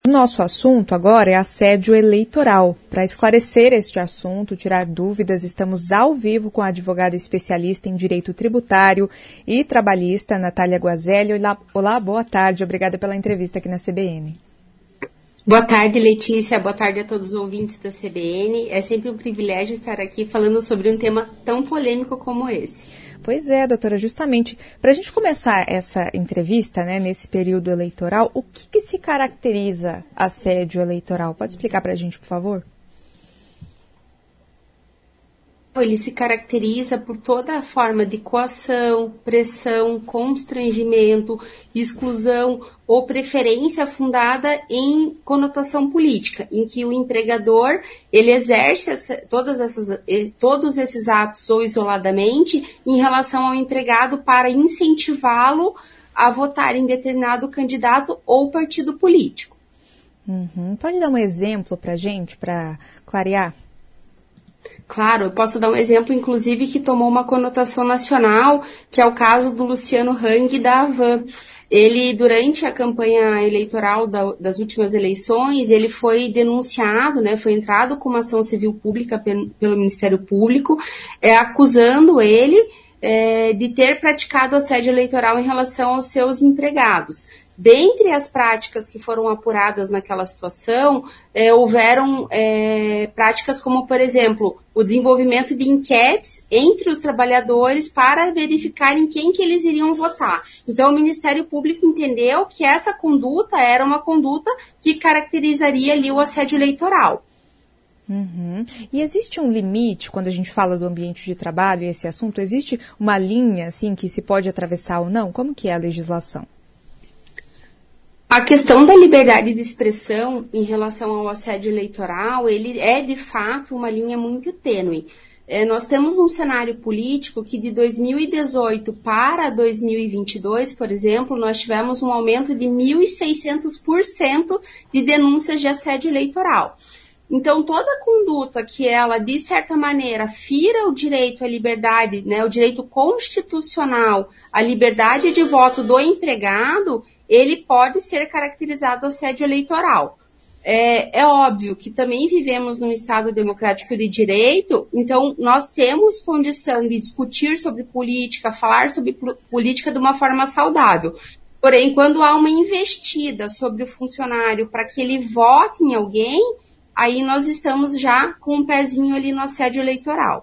O nosso assunto agora é assédio eleitoral. Para esclarecer este assunto, tirar dúvidas, estamos ao vivo com a advogada especialista em direito tributário e trabalhista, Natália Guazelli. Olá, boa tarde. Obrigada pela entrevista aqui na CBN. Boa tarde, Letícia. Boa tarde a todos os ouvintes da CBN. É sempre um privilégio estar aqui falando sobre um tema tão polêmico como esse. Pois é, doutora, justamente, para a gente começar essa entrevista, né, nesse período eleitoral, o que se caracteriza assédio eleitoral? Pode explicar para a gente, por favor? Ele se caracteriza por toda a forma de coação, pressão, constrangimento, exclusão ou preferência fundada em conotação política, em que o empregador ele exerce todos esses atos ou isoladamente em relação ao empregado para incentivá-lo a votar em determinado candidato ou partido político. Pode dar um exemplo para a gente, para clarear? Claro, eu posso dar um exemplo, inclusive, que tomou uma conotação nacional, que é o caso do Luciano Hang da Havan. Ele, durante a campanha eleitoral das últimas eleições, ele foi denunciado, né, foi entrado com uma ação civil pública pelo Ministério Público, acusando ele de ter praticado assédio eleitoral em relação aos seus empregados. Dentre as práticas que foram apuradas naquela situação, houveram práticas como, por exemplo, o desenvolvimento de enquetes entre os trabalhadores para verificar em quem que eles iriam votar. Então, o Ministério Público entendeu que essa conduta era uma conduta que caracterizaria ali o assédio eleitoral. E existe um limite, quando a gente fala do ambiente de trabalho e esse assunto, existe uma linha assim que se pode atravessar ou não? Como que é a legislação? A questão da liberdade de expressão em relação ao assédio eleitoral, ele é de fato uma linha muito tênue. Nós temos um cenário político que de 2018 para 2022, por exemplo, nós tivemos um aumento de 1.600% de denúncias de assédio eleitoral. Então, toda conduta que ela, de certa maneira, fira o direito à liberdade, né, o direito constitucional, à liberdade de voto do empregado, ele pode ser caracterizado assédio eleitoral. É óbvio que também vivemos num Estado democrático de direito, então nós temos condição de discutir sobre política, falar sobre política de uma forma saudável. Porém, quando há uma investida sobre o funcionário para que ele vote em alguém, aí nós estamos já com um pezinho ali no assédio eleitoral.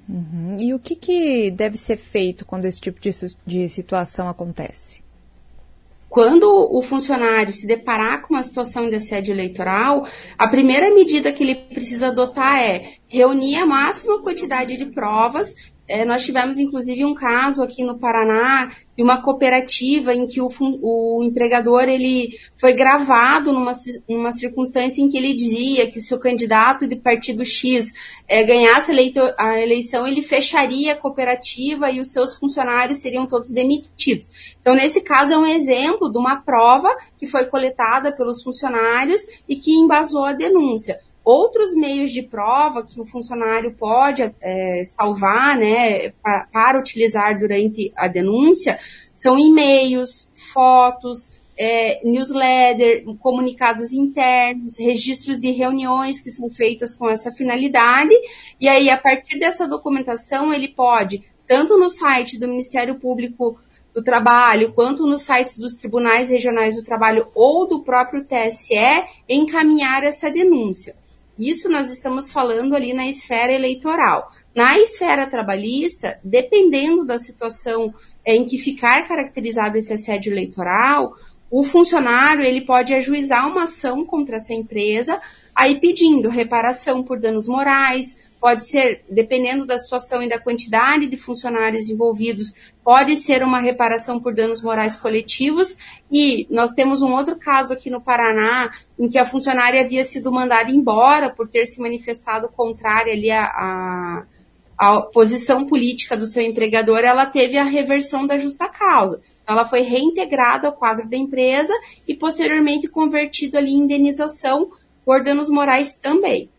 E o que deve ser feito quando esse tipo de situação acontece? Quando o funcionário se deparar com uma situação de assédio eleitoral, a primeira medida que ele precisa adotar é reunir a máxima quantidade de provas. Nós tivemos, inclusive, um caso aqui no Paraná de uma cooperativa em que o empregador ele foi gravado numa circunstância em que ele dizia que se o candidato de partido X ganhasse a eleição, ele fecharia a cooperativa e os seus funcionários seriam todos demitidos. Então, nesse caso, é um exemplo de uma prova que foi coletada pelos funcionários e que embasou a denúncia. Outros meios de prova que o funcionário pode salvar, né, para utilizar durante a denúncia são e-mails, fotos, newsletter, comunicados internos, registros de reuniões que são feitas com essa finalidade. E aí, a partir dessa documentação, ele pode, tanto no site do Ministério Público do Trabalho, quanto nos sites dos Tribunais Regionais do Trabalho ou do próprio TSE, encaminhar essa denúncia. Isso nós estamos falando ali na esfera eleitoral. Na esfera trabalhista, dependendo da situação em que ficar caracterizado esse assédio eleitoral, o funcionário ele pode ajuizar uma ação contra essa empresa, aí pedindo reparação por danos morais, pode ser, dependendo da situação e da quantidade de funcionários envolvidos, pode ser uma reparação por danos morais coletivos. E nós temos um outro caso aqui no Paraná, em que a funcionária havia sido mandada embora por ter se manifestado contrária ali à posição política do seu empregador. Ela teve a reversão da justa causa. Ela foi reintegrada ao quadro da empresa e posteriormente convertida ali em indenização por danos morais também.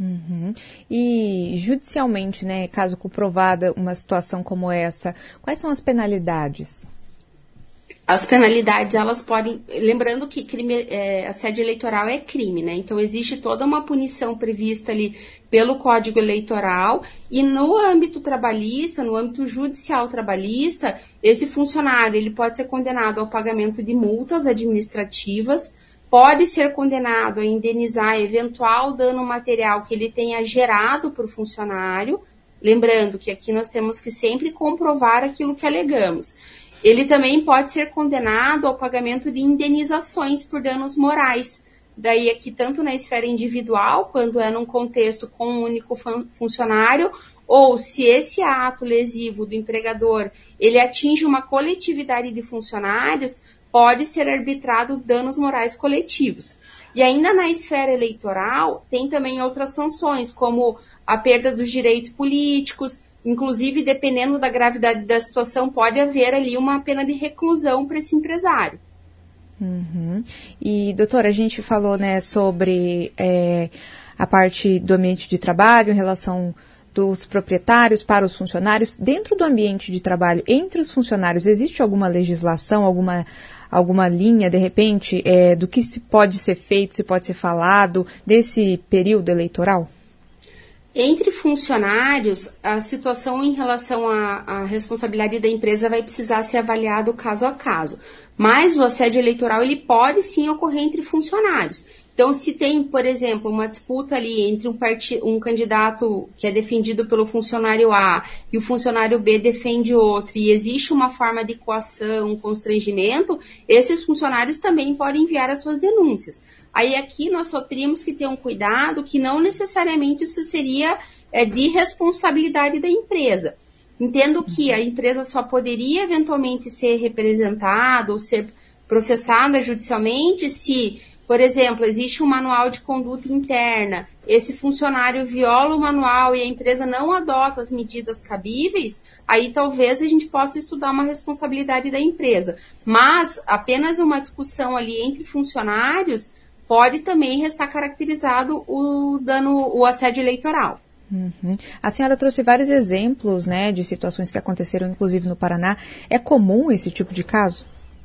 E judicialmente, né, caso comprovada uma situação como essa, quais são as penalidades? as penalidades, elas podem... Lembrando que assédio eleitoral é crime, né? Então, existe toda uma punição prevista ali pelo Código Eleitoral, e no âmbito trabalhista, no âmbito judicial trabalhista, esse funcionário ele pode ser condenado ao pagamento de multas administrativas, pode ser condenado a indenizar eventual dano material que ele tenha gerado para o funcionário, lembrando que aqui nós temos que sempre comprovar aquilo que alegamos. Ele também pode ser condenado ao pagamento de indenizações por danos morais. Daí aqui, tanto na esfera individual, quando é num contexto com um único funcionário, ou se esse ato lesivo do empregador, ele atinge uma coletividade de funcionários, pode ser arbitrado danos morais coletivos. E ainda na esfera eleitoral, tem também outras sanções, como a perda dos direitos políticos. Inclusive, dependendo da gravidade da situação, pode haver ali uma pena de reclusão para esse empresário. Uhum. E, doutora, a gente falou, né, sobre a parte do ambiente de trabalho em relação dos proprietários para os funcionários. Dentro do ambiente de trabalho, entre os funcionários, existe alguma legislação, alguma linha, de repente, do que pode ser feito, se pode ser falado desse período eleitoral? Entre funcionários, a situação em relação à responsabilidade da empresa vai precisar ser avaliada caso a caso. Mas o assédio eleitoral, ele pode sim ocorrer entre funcionários. Então, se tem, por exemplo, uma disputa ali entre um candidato que é defendido pelo funcionário A e o funcionário B defende outro, e existe uma forma de coação, um constrangimento, esses funcionários também podem enviar as suas denúncias. Aí aqui nós só teríamos que ter um cuidado que não necessariamente isso seria de responsabilidade da empresa. Entendo que a empresa só poderia eventualmente ser representada ou ser processada judicialmente se, por exemplo, existe um manual de conduta interna, esse funcionário viola o manual e a empresa não adota as medidas cabíveis, aí talvez a gente possa estudar uma responsabilidade da empresa. Mas apenas uma discussão ali entre funcionários pode também restar caracterizado o assédio eleitoral. Uhum. A senhora trouxe vários exemplos, né, de situações que aconteceram, inclusive no Paraná. É comum esse tipo de caso?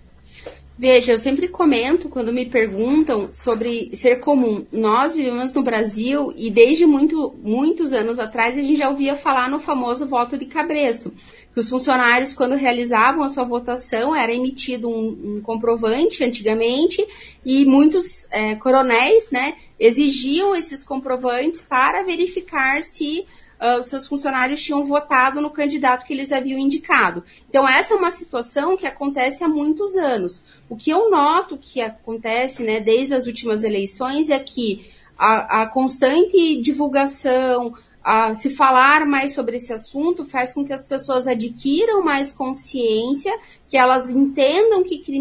Veja, eu sempre comento quando me perguntam sobre ser comum. Nós vivemos no Brasil e desde muitos anos atrás a gente já ouvia falar no famoso voto de cabresto, que os funcionários, quando realizavam a sua votação, era emitido um comprovante antigamente e muitos coronéis, né, exigiam esses comprovantes para verificar se os seus funcionários tinham votado no candidato que eles haviam indicado. Então, essa é uma situação que acontece há muitos anos. O que eu noto que acontece, né, desde as últimas eleições é que a constante divulgação, se falar mais sobre esse assunto faz com que as pessoas adquiram mais consciência, que elas entendam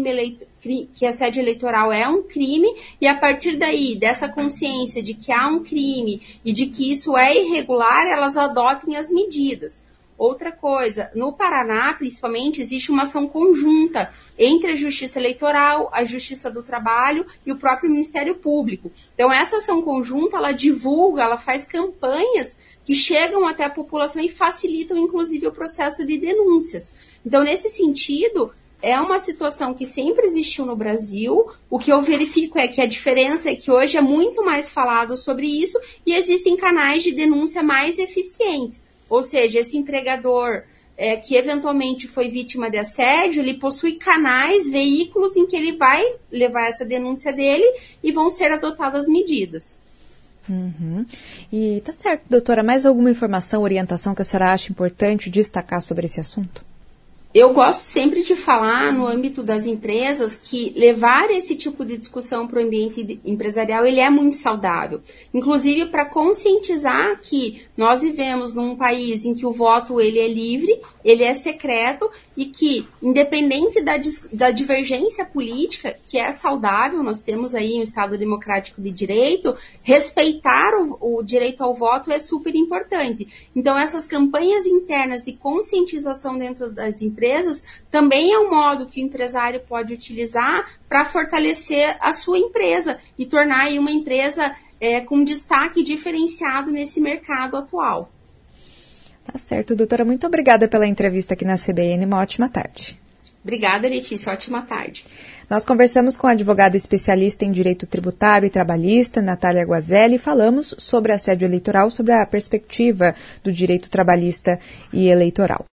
que assédio eleitoral é um crime, e a partir daí, dessa consciência de que há um crime e de que isso é irregular, elas adotem as medidas. Outra coisa, no Paraná, principalmente, existe uma ação conjunta entre a Justiça Eleitoral, a Justiça do Trabalho e o próprio Ministério Público. Então, essa ação conjunta, ela divulga, ela faz campanhas que chegam até a população e facilitam, inclusive, o processo de denúncias. Então, nesse sentido, é uma situação que sempre existiu no Brasil. O que eu verifico é que a diferença é que hoje é muito mais falado sobre isso e existem canais de denúncia mais eficientes. Ou seja, esse empregador que eventualmente foi vítima de assédio, ele possui canais, veículos em que ele vai levar essa denúncia dele e vão ser adotadas medidas. Uhum. E tá certo, doutora, mais alguma informação, orientação que a senhora acha importante destacar sobre esse assunto? Eu gosto sempre de falar no âmbito das empresas que levar esse tipo de discussão para o ambiente empresarial, ele é muito saudável. Inclusive para conscientizar que nós vivemos num país em que o voto ele é livre, ele é secreto e que, independente da divergência política, que é saudável, nós temos aí um Estado democrático de direito, respeitar o direito ao voto é super importante. Então essas campanhas internas de conscientização dentro das empresas também é um modo que o empresário pode utilizar para fortalecer a sua empresa e tornar aí uma empresa com destaque diferenciado nesse mercado atual. Tá certo, doutora. Muito obrigada pela entrevista aqui na CBN. Uma ótima tarde. Obrigada, Letícia. Ótima tarde. Nós conversamos com a advogada especialista em direito tributário e trabalhista, Natália Guazelli, e falamos sobre assédio eleitoral, sobre a perspectiva do direito trabalhista e eleitoral.